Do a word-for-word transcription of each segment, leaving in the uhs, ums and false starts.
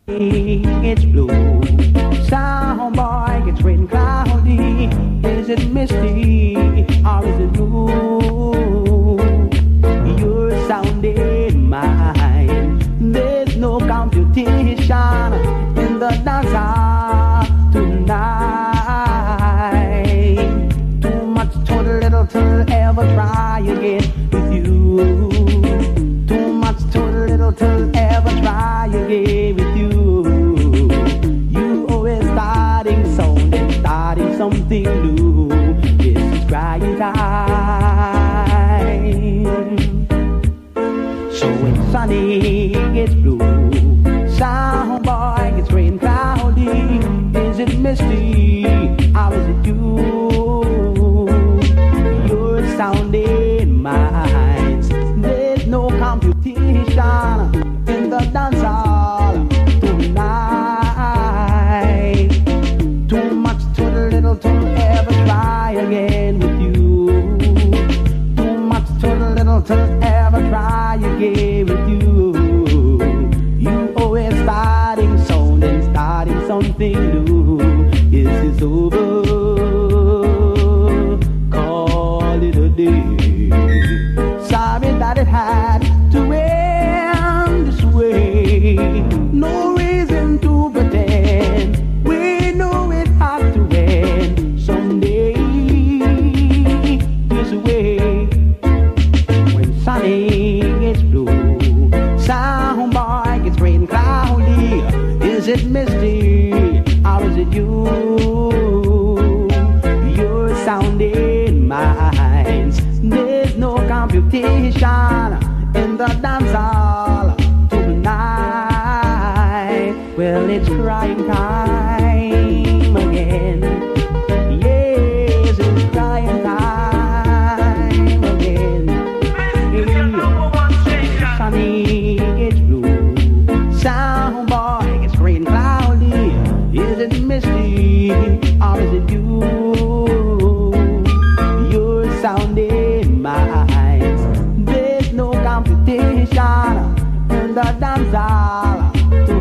It's blue. Sound boy gets red and cloudy. Is it misty or is it blue? You're sounding mine. There's no computation in the dance hall tonight. Too much, too little to ever try again with you. Too much, too little to ever try again with you. You always starting sounding, starting something new. This is crying time. So when sunny gets blue, sound boy gets rain cloudy. Is it misty or is it you? You're sounding minds. There's no computation in the dance hall tonight. Too much, too little to ever try again with you. Too much, too little to ever try again with you. You always starting sounding, starting something new. Is this over? Call it a day. Sorry that it had to end this way. No reason to pretend. We know it has to end someday. This way. When sunny gets blue, sound boy gets rain cloudy. Is it misty or is it you? You're sounding minds. There's no computation in the dance hall tonight. Well, it's crying time again. Yes, it's crying time again. Sunny gets blue, sound boy gets rain cloudy. Is it misty or is it you? You're sounding minds. There's no competition in the dance hall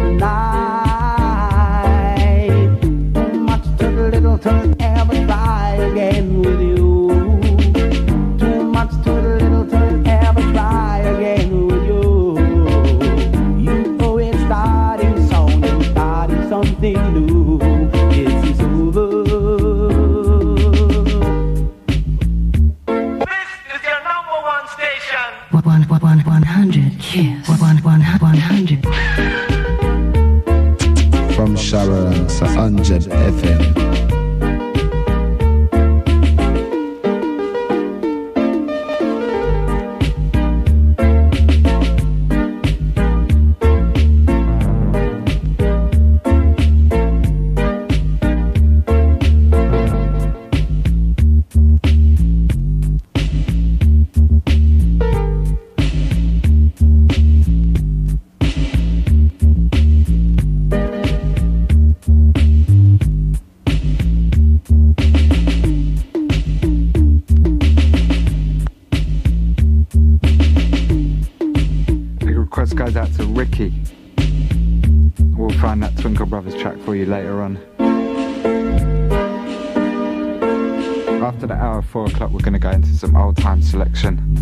tonight. Too much, too little to ever try again with you. Too much, too little to ever try again with you. You always starting sounding, starting something new. This is over. One, one, one, one hundred Kiss. One, one, one hundred. From Sharon to one hundred F M. We'll find that Twinkle Brothers track for you later on. After the hour, four o'clock, we're going to go into some old time selection.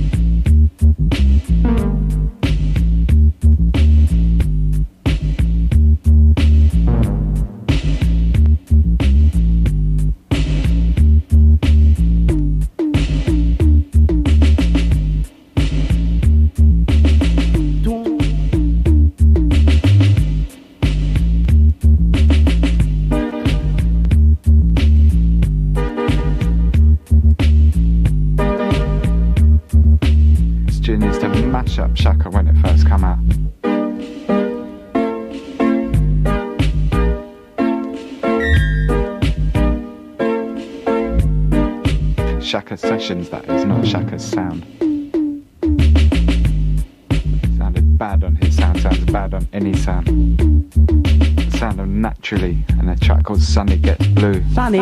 Up Shaka when it first came out. Shaka Sessions, that is, not Shaka's sound. Sounded bad on his sound, sounds bad on any sound. The sound of Naturally, and a track called Sunny Gets Blue. Sunny.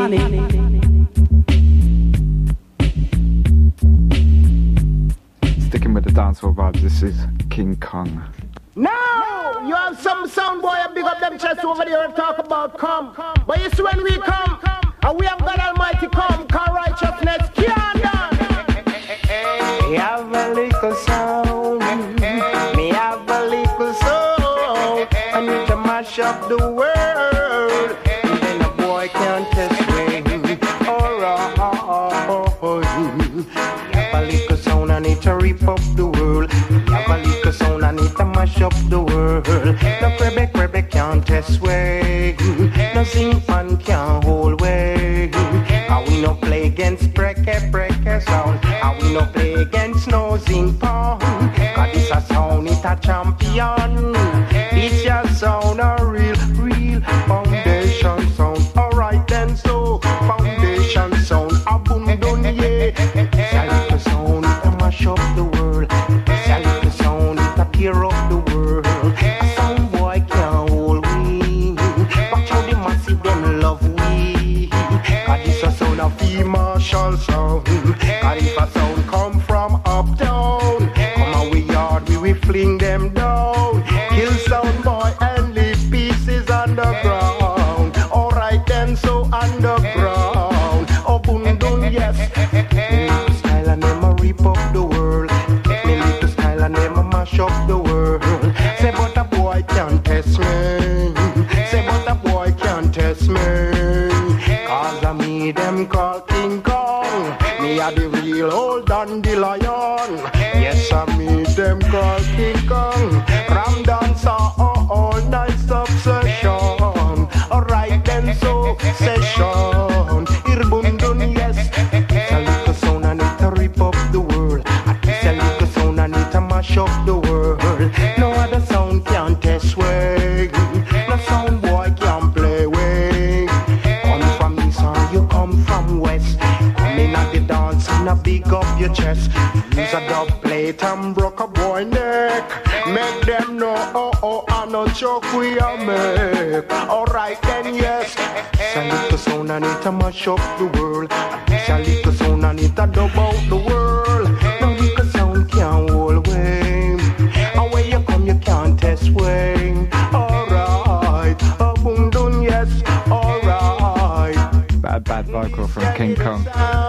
Sticking with the dancehall vibes, this is King Kong. Now you have some sound boy over there and talk about come. But you see when we come, and we have God Almighty come, cause righteousness can't done. Me have a little sound, me have a little sound. I need to mash up the world, and then a boy can't test me. Alright, me have a little sound, I need to rip up the world. Me have a little sound, I need to mash up the world. No crabby, crabby can't test way. No sing fan can't hold way. And we no play against breaky, breaky sound. And we no play against no zing pong. Cause this a sound, it a champion. This your sound, a real, real foundation sound. Alright then, so foundation sound, a boom done, yeah. This a little sound, it a mash up the world. This a little sound, it a tear up the world. A sound boy can't hold we. Watch how the massive them love we. Cause this a sound of the martial sound. Cause if a sound come from uptown, come on we yard, we will fling them down. Kill sound boy and leave pieces underground. Alright then, so underground. Oh boom dun, yes. Me little style and them a rip up the world. Me little style and them a mash up the world. Say but a boy can't test me. Say but a boy can't test me. Cause I me them call King Kong. Me a the real old dandelion. Yes, I me them call King Kong. Ram dancer, oh, all night obsession. Alright then, so session. Irbum dun, yes. It's a little sound, I need to rip up the world. It's a little sound, I need to mash up the world. No other sound can test way. No sound boy can play way. Come from east or you come from west. Come in at the dance and a big up your chest. Use a dub plate and broke a boy neck. Make them know, oh, oh, I no joke we a make. Alright then, yes. It's a little sound, I need to mash up the world. It's a little sound, I need to dub out the world. No little sound can't hold way. And when you come, you can't test way. Alright, oh, boom, dun, yes. Alright. Bad, bad vocal from King Kong.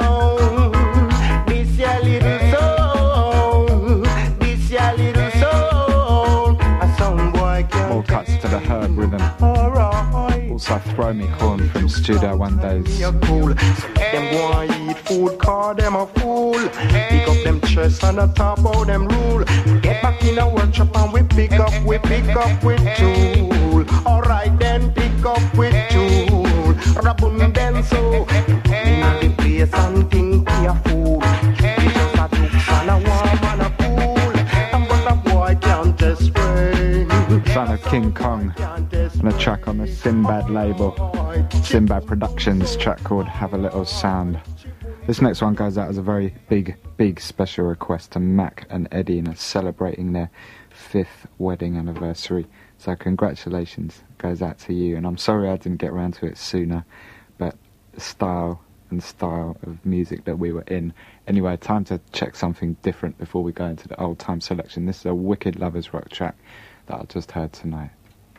This your little sound. This your little sound. A sound boy can't. All cuts to the herb rhythm. Alright. Also Throw Me Corn from Studio One Days. You're cool. So let them go and eat food, call them a fool. Pick up them chest and a top out them rule. Get back in a workshop and we pick up, we pick up with tool. Alright then, pick up with tool. Rabun then so. In the place and think we a fool. We just a jokes and a warm and a cool. And but a boy can't just rain. Son of King Kong. And a track on the Sinbad label. Sinbad Productions, track called Have a Little Sound. This next one goes out as a very big, big special request to Mac and Eddie, and are celebrating their fifth wedding anniversary. So congratulations goes out to you, and I'm sorry I didn't get around to it sooner, but the style and style of music that we were in. Anyway, time to check something different before we go into the old time selection. This is a wicked lovers rock track that I just heard tonight.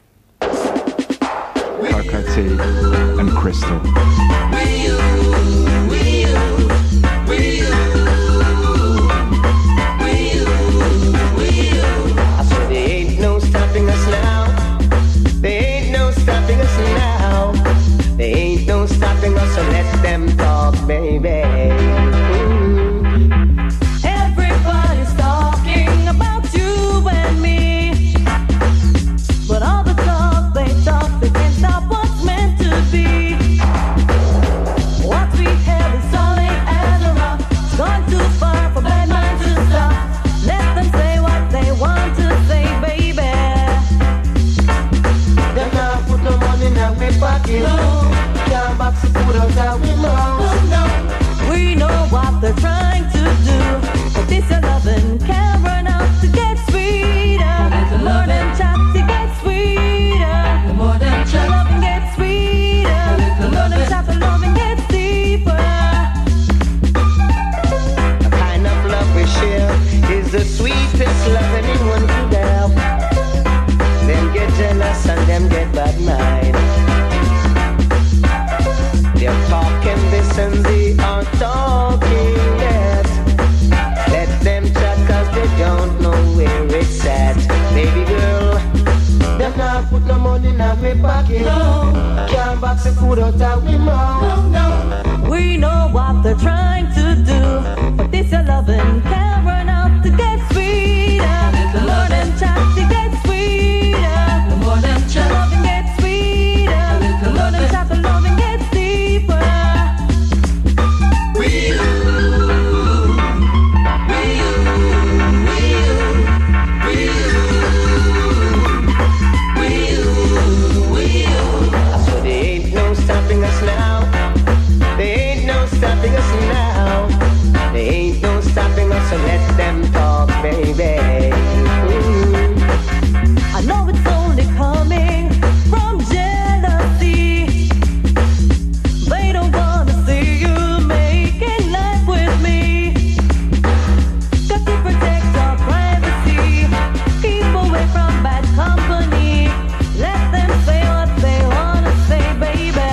Cocoa Tea and Crystal. We you, we you, we you, we you, we you. I said there ain't no stopping us now. There ain't no stopping us now. There ain't no stopping us, so let them talk, baby. Mm. Everybody's talking about you and me, but all the talk they talk, they can't stop what's meant to be. get bad mind. They're talking this and they are talking that. Let them chat cause they don't know where it's at. Baby girl, them not put no money in my pocket. No. Can't box the food out of my mouth. No, no. We know what they're trying to do, but this your loving can run out to get sweeter. The more them chat, it gets sweeter. The more them chat, loving gets sweeter. The more them chat, the loving gets deeper. We you, we you, we you, we you, we you, we you. So there ain't no stopping us now. There ain't no stopping us now. There ain't no stopping us, so let them talk, baby. Ooh. I know it's only coming from jealousy. They don't wanna see you making life with me. Got to protect our privacy. Keep away from bad company. Let them say what they wanna say, baby.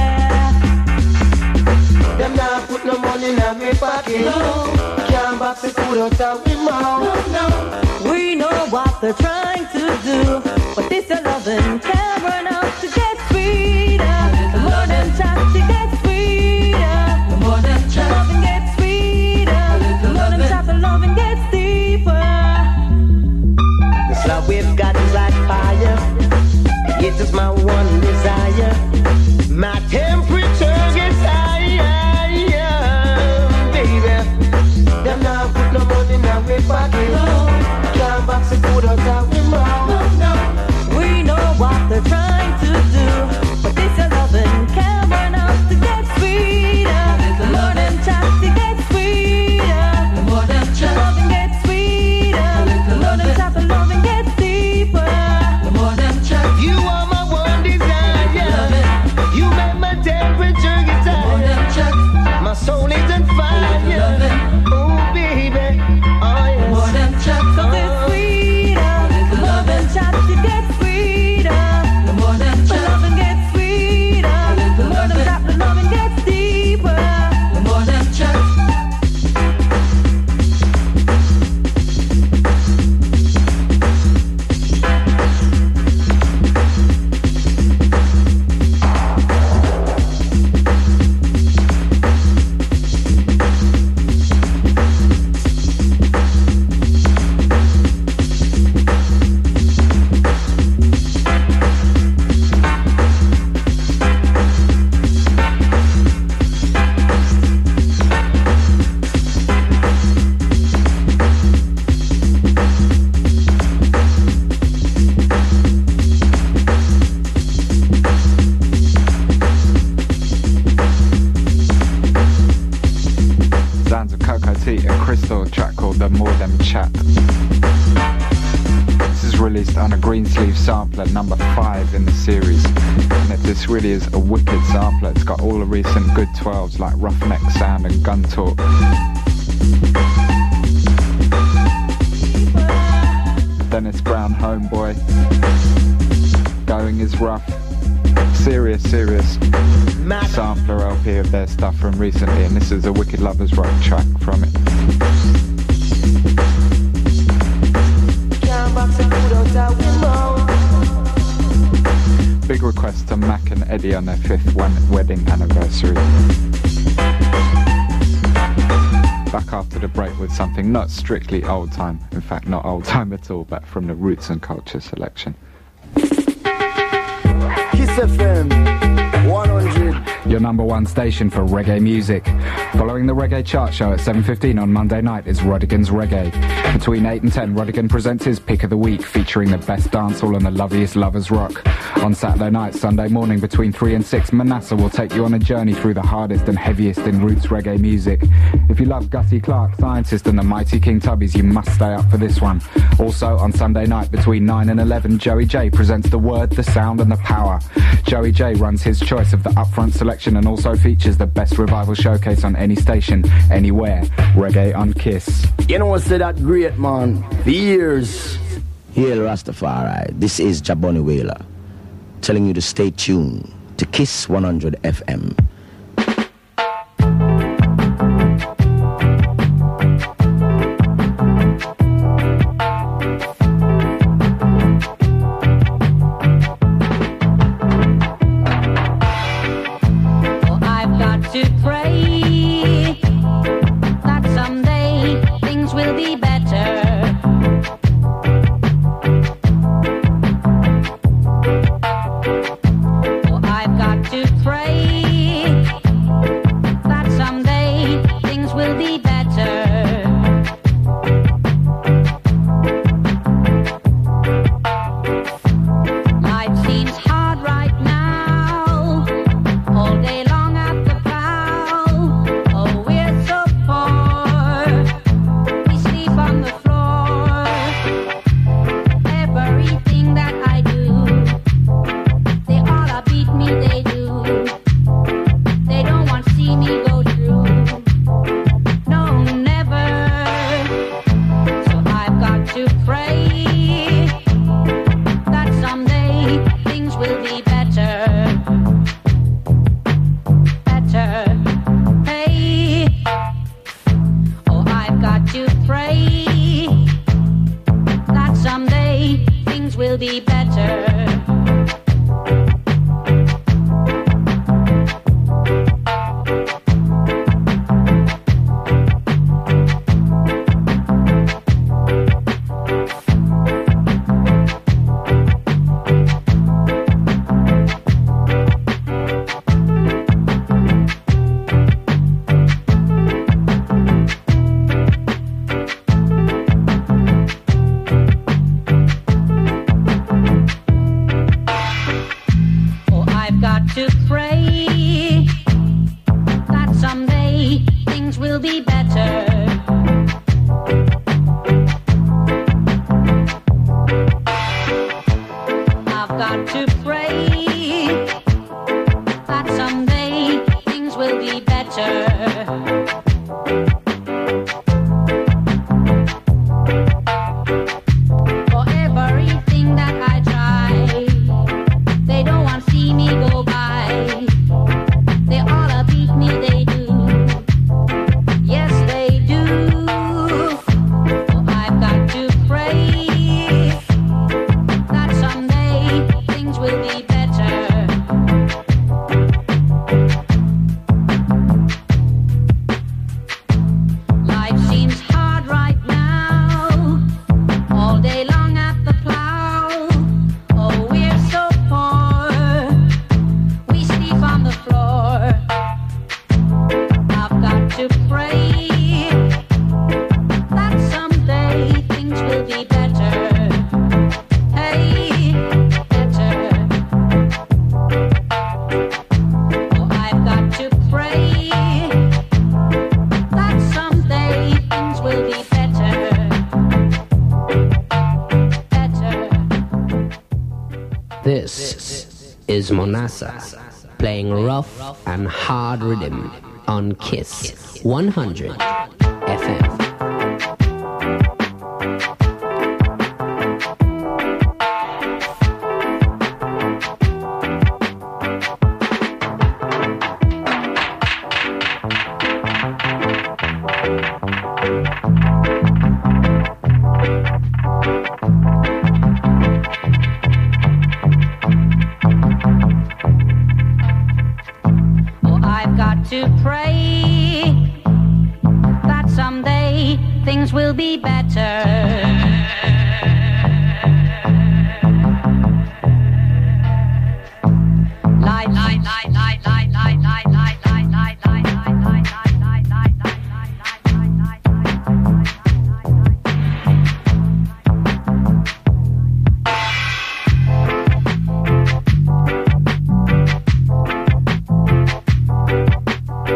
Them not put no money in my pocket. No. Can't box the food out of my mouth. No, no. We know what they're trying to do, but this your loving can run out to get sweeter. The more them chat, it gets sweeter. The more them chat, loving gets sweeter. The more them chat, the loving gets deeper. This love we've got is like fire. It is my one desire. My temperature gets higher, baby. Them not put no money in my pocket. No. Can't box the food out of my mouth. No, no. We know what they're trying to do, but this your loving can run out to get sweeter. The more them chat, it gets sweeter. The more them chat, loving gets sweeter. The more them chat, the loving gets deeper. The more them chat, you are my one desire. You make my temperature get higher. My soul is on fire. Oh baby, oh yes. more them chat, cause it's sweeter. The love and chat, it gets sweeter. The more them chat, the loving gets sweeter. The more them chat, the loving gets deeper. The more them chat. Sampler number five in the series, and it, this really is a wicked sampler. It's got all the recent good twelves like Roughneck Sound and Gun Talk. Dennis Brown, Homeboy, Going Is Rough. Serious, serious sampler L P of their stuff from recently, and this is a Wicked Lovers Rock track from it. Big request to Mac and Eddie on their fifth one wedding anniversary. Back after the break with something not strictly old time, in fact not old time at all, but from the Roots and Culture selection. Kiss F M one hundred. Your number one station for reggae music. Following the Reggae Chart Show at seven fifteen on Monday night is Rodigan's Reggae. Between eight and ten, Rodigan presents his Pick of the Week, featuring the best dancehall and the loveliest lovers rock. On Saturday night, Sunday morning between three and six, Manasseh will take you on a journey through the hardest and heaviest in roots reggae music. If you love Gussie Clarke, Scientist and the Mighty King Tubbies, you must stay up for this one. Also on Sunday night between nine and eleven, Joey J presents The Word, The Sound and The Power. Joey J runs his choice of the upfront selection and also features the best revival showcase on any station, anywhere. Reggae on Kiss. You know what's that great, man? For years. Hail Rastafari, this is Jaboni Whaler. telling you to stay tuned to Kiss one hundred F M. This is Monasa playing rough and hard rhythm on Kiss one hundred F M. To pray that someday things will be better. Life, life, life, life, life, life, life, life, life, life, life, life, life, life,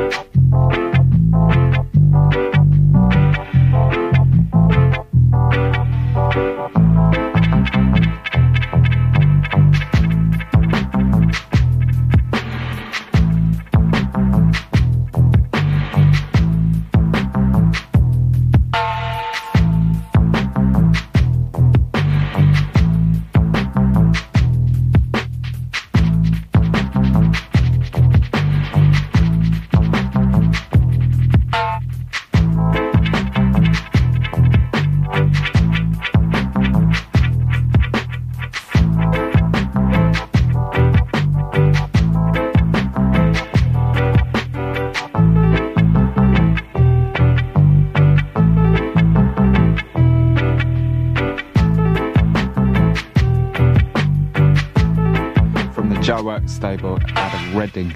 life, life. Joe Work stable out of Reading.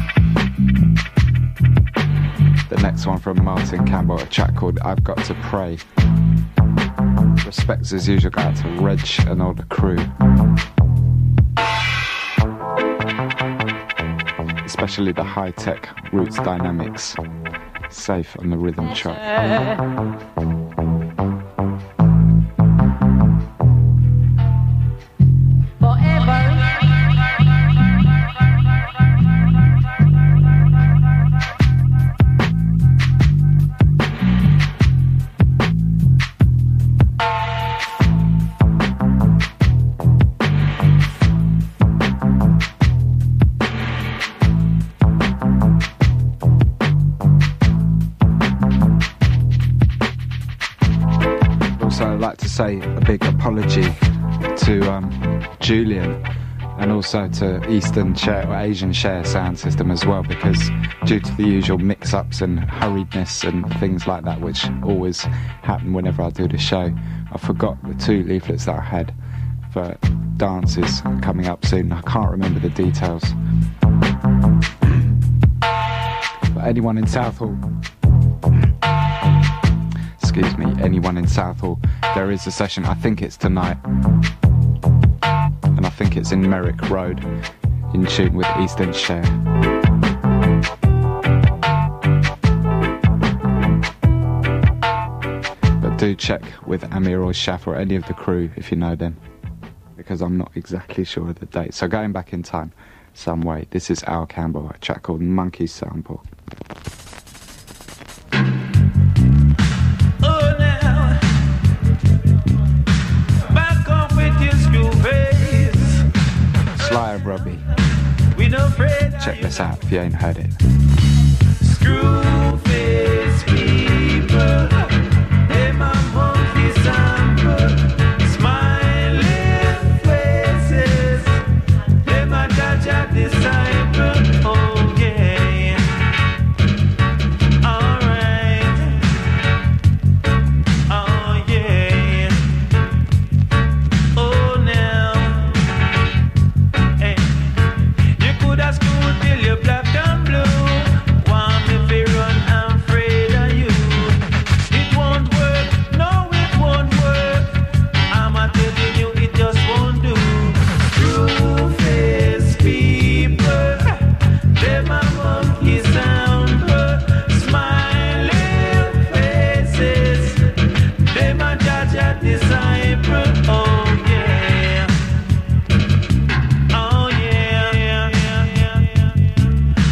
The next one from Martin Campbell, a track called I've Got to Pray. Respects as usual go out to Reg and all the crew. Especially the high-tech Roots Dynamics. Safe on the rhythm track. Say a big apology to um, Julian and also to Eastern Share or Asian Share sound system as well, because due to the usual mix-ups and hurriedness and things like that which always happen whenever I do the show, I forgot the two leaflets that I had for dances coming up soon. I can't remember the details. But anyone in Southall, excuse me, anyone in Southall, there is a session, I think it's tonight, and I think it's in Merrick Road, in tune with Eastern Share. But do check with Amir or Shaf or any of the crew if you know them, because I'm not exactly sure of the date. So going back in time some way, this is Al Campbell, a track called Monkey Sample. Sly Robbie. Check this out if you ain't heard it. Screwface people, they my monkey sample. Smiling faces, they my Jaja disciple. Oh yeah, alright. Oh yeah. Oh now. School till you're black and blue. Want me fi run, I'm afraid of you. It won't work, no it won't work. I'm a telling you it just won't do. Screw-face people, them a monkey sound. Smiling faces, them a Jaja disciple. Oh yeah, oh yeah.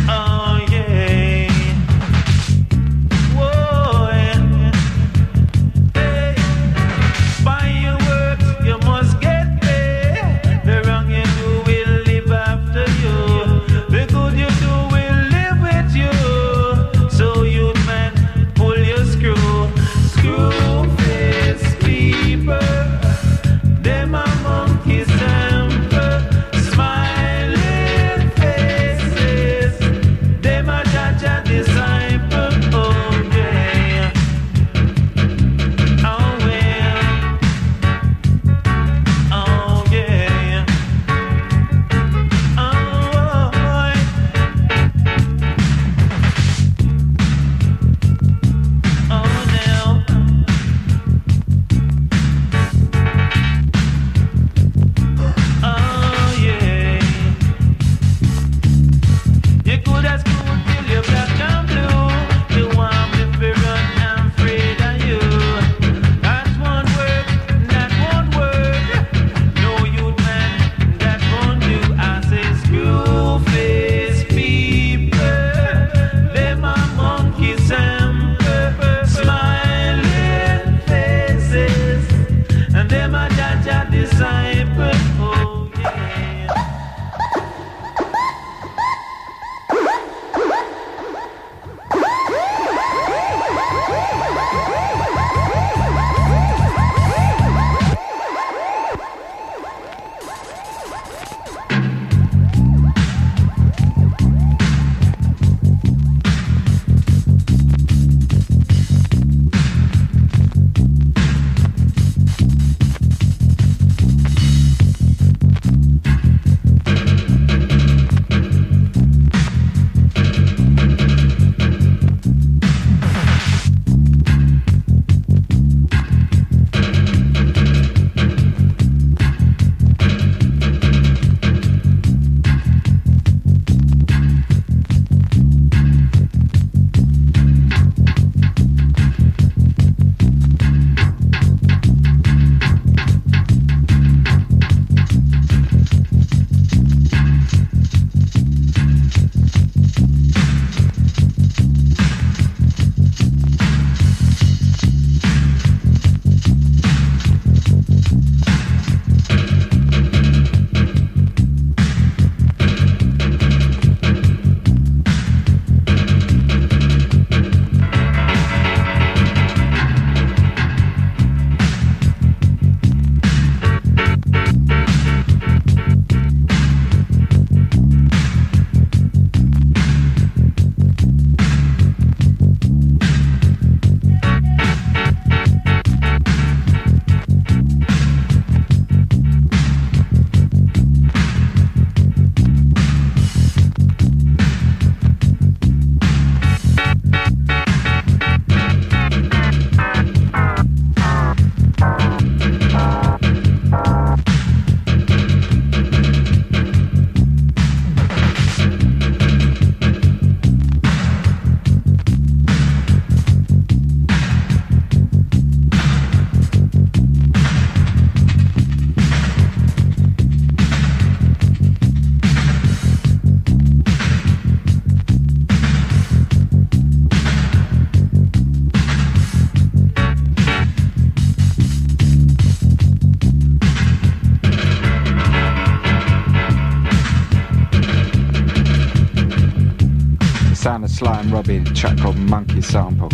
Sly and Robbie, a track called Monkey Sample.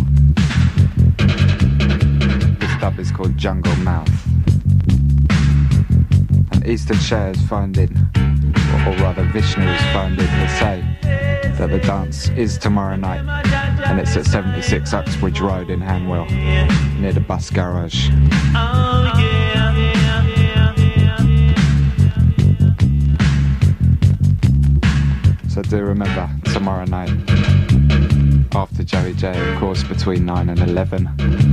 This dub is called Jungle Mouth. And Eastern Share is finding, or, or rather Vishnu is finding to say that the dance is tomorrow night, and it's at seventy-six Uxbridge Road in Hanwell, near the bus garage. Oh yeah. So do remember, tomorrow night, after Joey J, of course, between nine and eleven,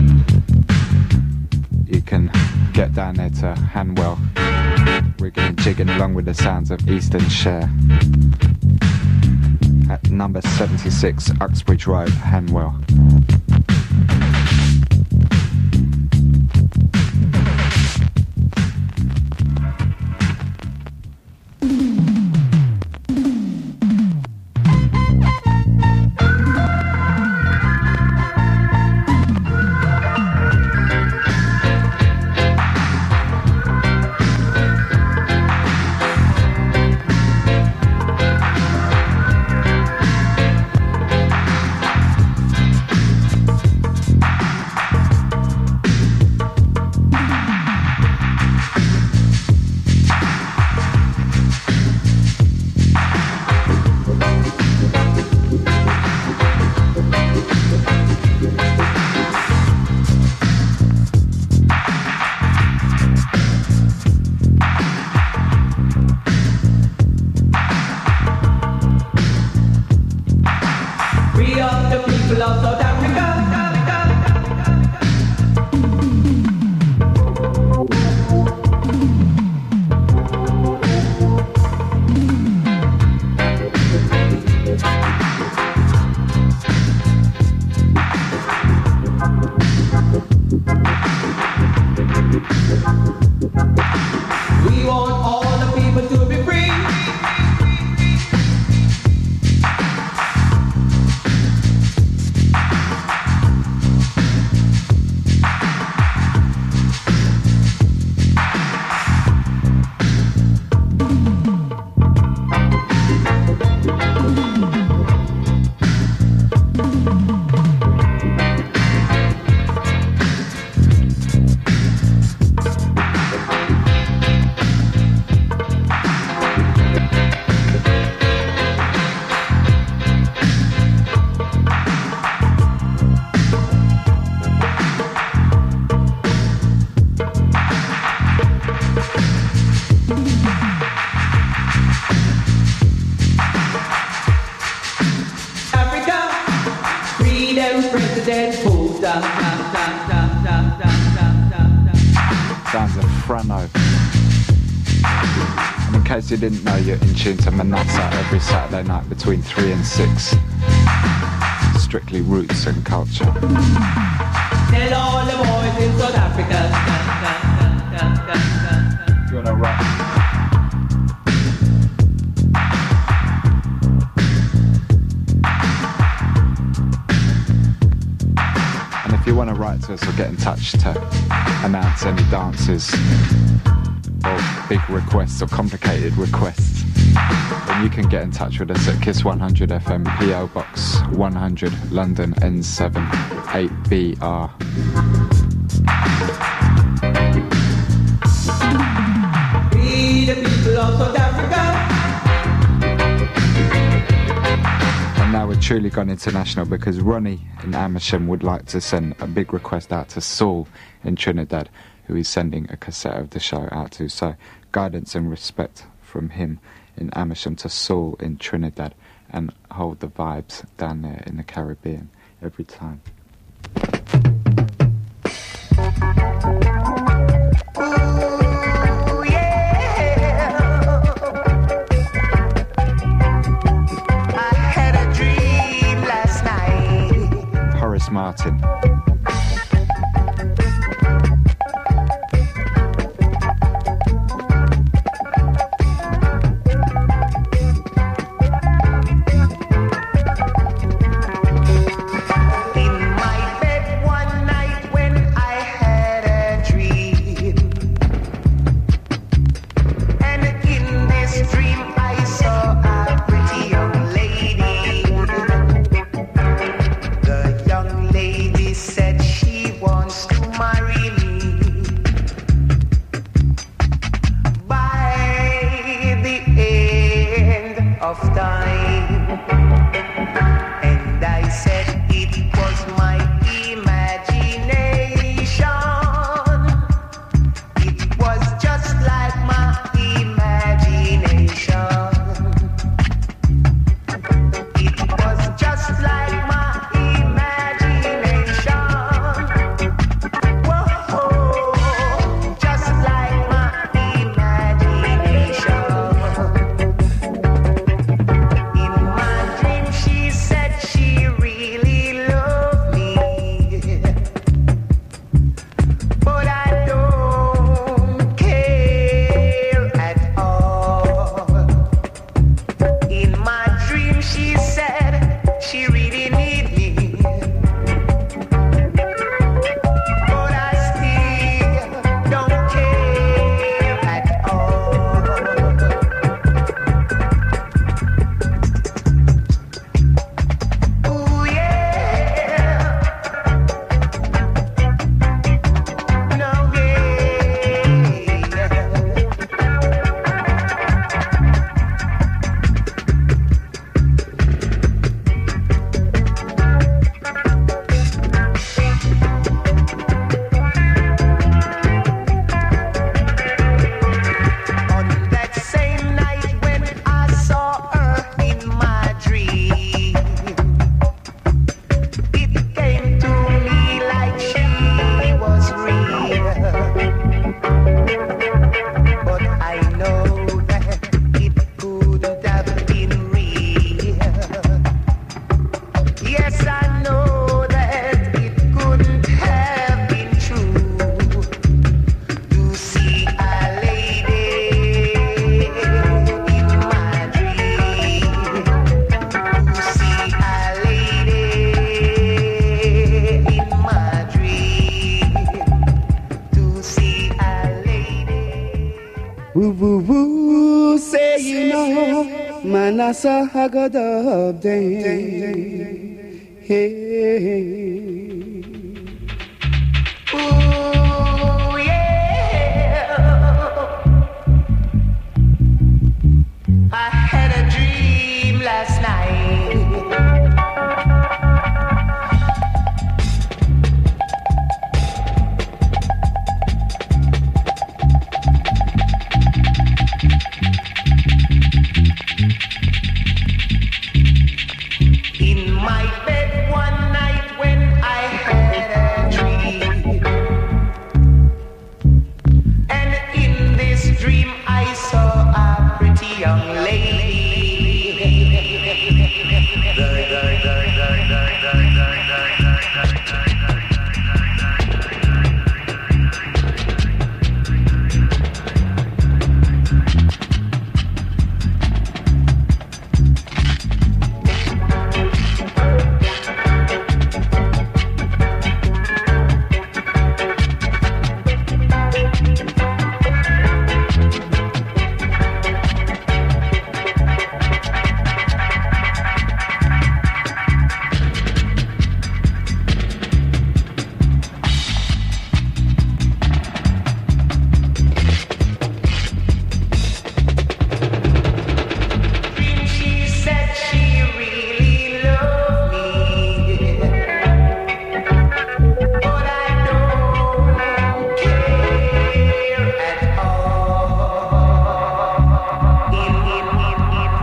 you can get down there to Hanwell. We're going to jigging along with the sounds of Eastern Share at number seventy-six Uxbridge Road, Hanwell. Sounds of Frano. And in case you didn't know, you're in tune to Manassa every Saturday night between three and six. Strictly roots and culture. Tell all the boys in South Africa. You wanna rock? If you want to write to us or get in touch to announce any dances or big requests or complicated requests, then you can get in touch with us at Kiss one hundred F M, P O Box one hundred, London N seven eight B R. We the people of South Africa. And now we're truly gone international because Ronnie in Amersham would like to send a big request out to Saul in Trinidad, who he's sending a cassette of the show out to. So guidance and respect from him in Amersham to Saul in Trinidad, and hold the vibes down there in the Caribbean every time. Martin. of time. And I said it was my imagination. It was just like my imagination. It was just like my imagination. Whoa, just like my imagination. In my dream, she said she really loved me, but I don't care at all. In my dream, she said she really need me, but I still don't care at all. Ooh yeah, no On that same night when I saw her in my dream, it came to me like she was real. But I know that it couldn't have been real. Yes, I know that it couldn't have been true. To see a lady in my dream, to see a lady in my dream, to see a lady. Woo woo woo, say you know, Manasa Hagadab day. Hey. Ooh yeah, I had a dream last night. In my bed one night when I had a dream, and in this dream I saw a pretty young lady. Dream, she said she really loved me, but I don't care at all. In, in, in,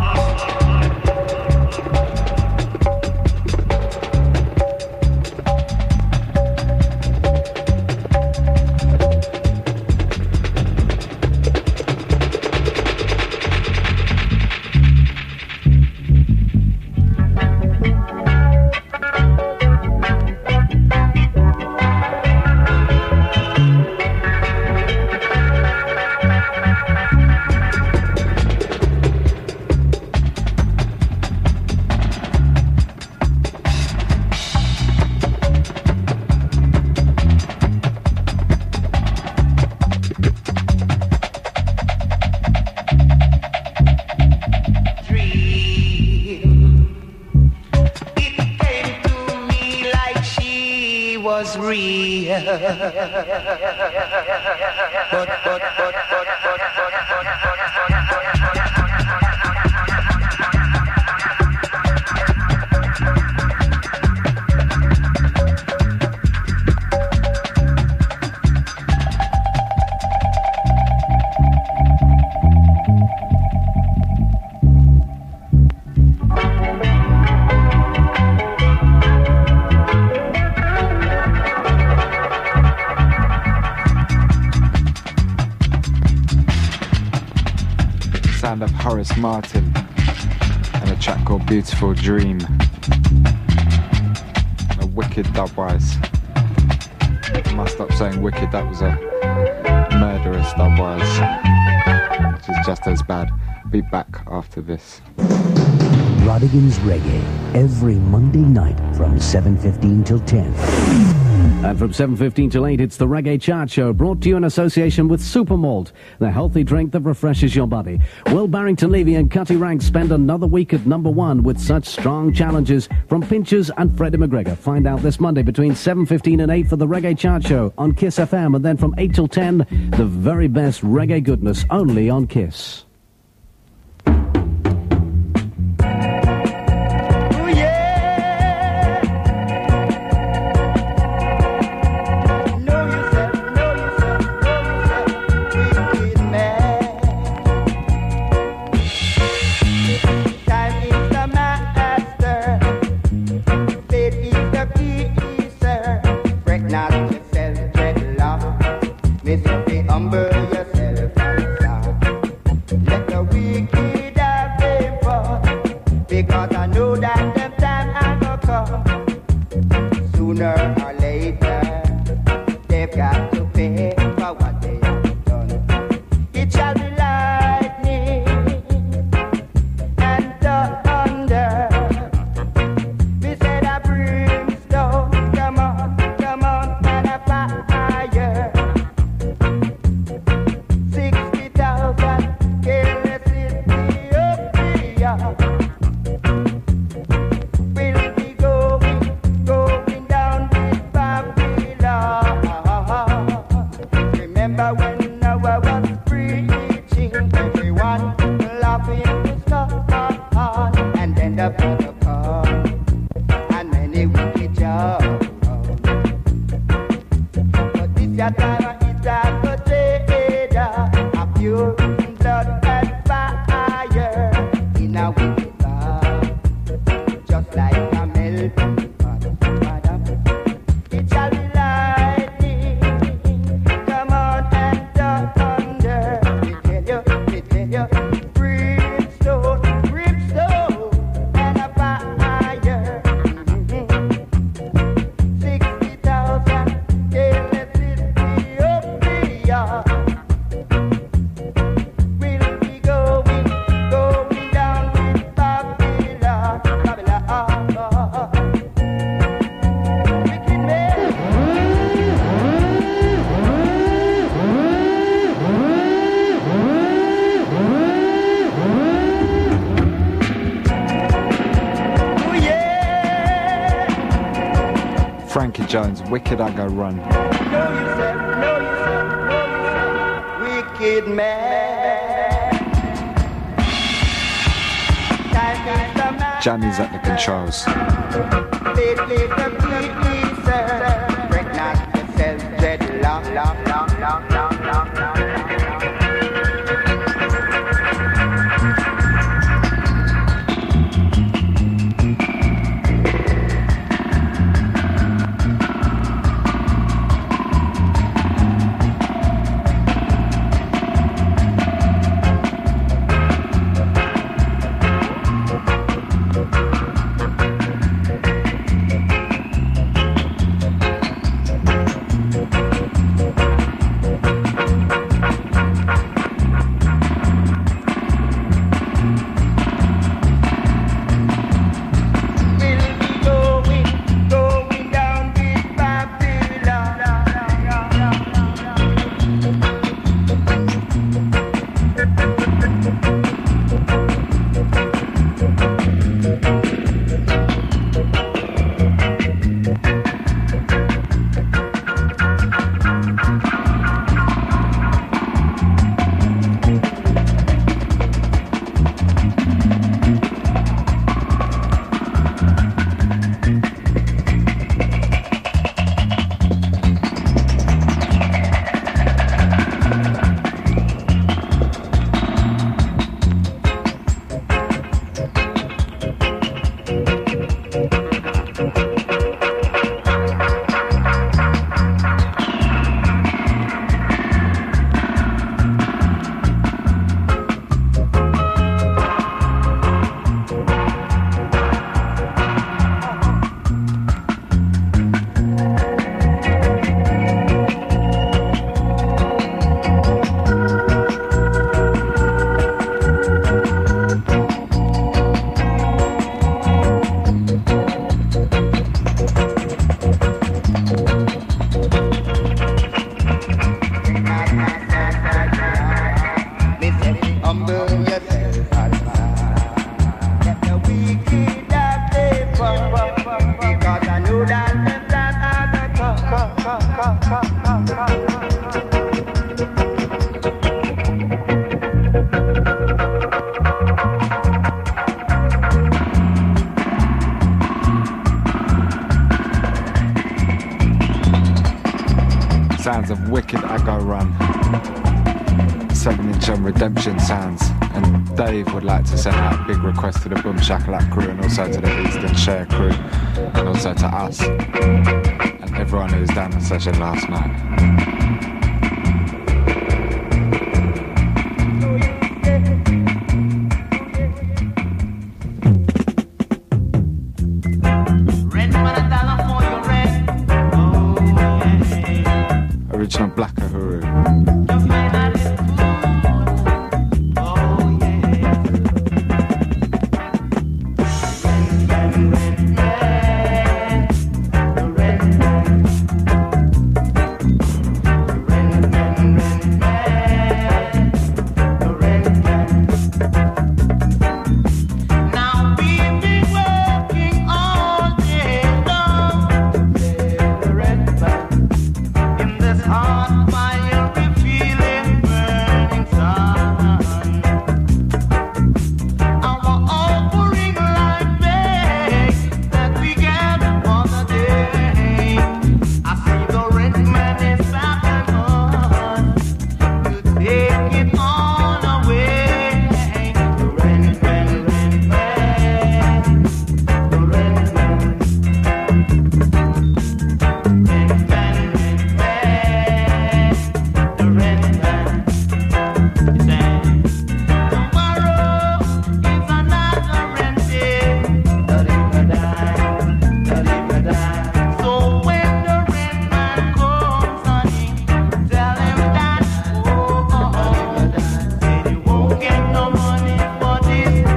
was real. But, but, but, but, but, but, but, but, but, but, but, Chris Martin and a track called Beautiful Dream. A wicked dubwise. I must stop saying wicked, that was a murderous dubwise, which is just as bad. Be back after this. Rodigan's Reggae, every Monday night from seven fifteen till ten. And from seven fifteen till eight, it's the Reggae Chart Show, brought to you in association with Supermalt, the healthy drink that refreshes your body. Will Barrington Levy and Cutty Ranks spend another week at number one with such strong challenges from Pinchers and Freddie McGregor? Find out this Monday between seven fifteen and eight for the Reggae Chart Show on Kiss F M, and then from eight till ten, the very best reggae goodness only on Kiss. Jones, Wicked I Go Run. Wicked man. Jammy's at the controls. Break not yourself, dread long, long, long, long, long, long, long. sounds of Wicked Aggo Run. seven inch on Redemption Sounds. And Dave would like to send out a big request to the Boom Shakalak crew and also to the Eastern Share crew and also to us and everyone who was down the session last night. Original Black Uhuru.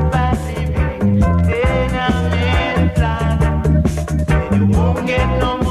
Get no